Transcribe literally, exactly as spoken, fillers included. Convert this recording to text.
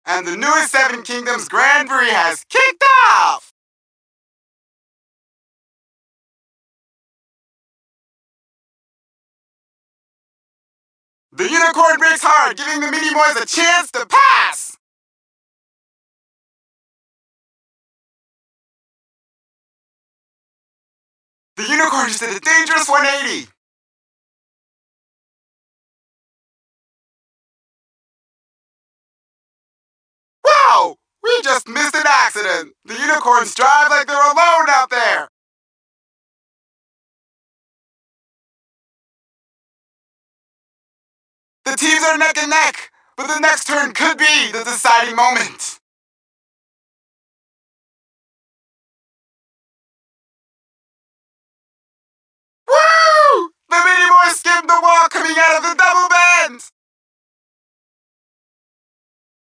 and the newest Seven Kingdoms Grand Prix has kicked off! The unicorn brakes hard, giving the Minimoys a chance to pass! The unicorn just did a dangerous one eighty! Wow! We just missed an accident! The unicorns drive like they're alone out there! The teams are neck and neck, but the next turn could be the deciding moment! Woo! The Minimoys skimmed the wall coming out of the double bend!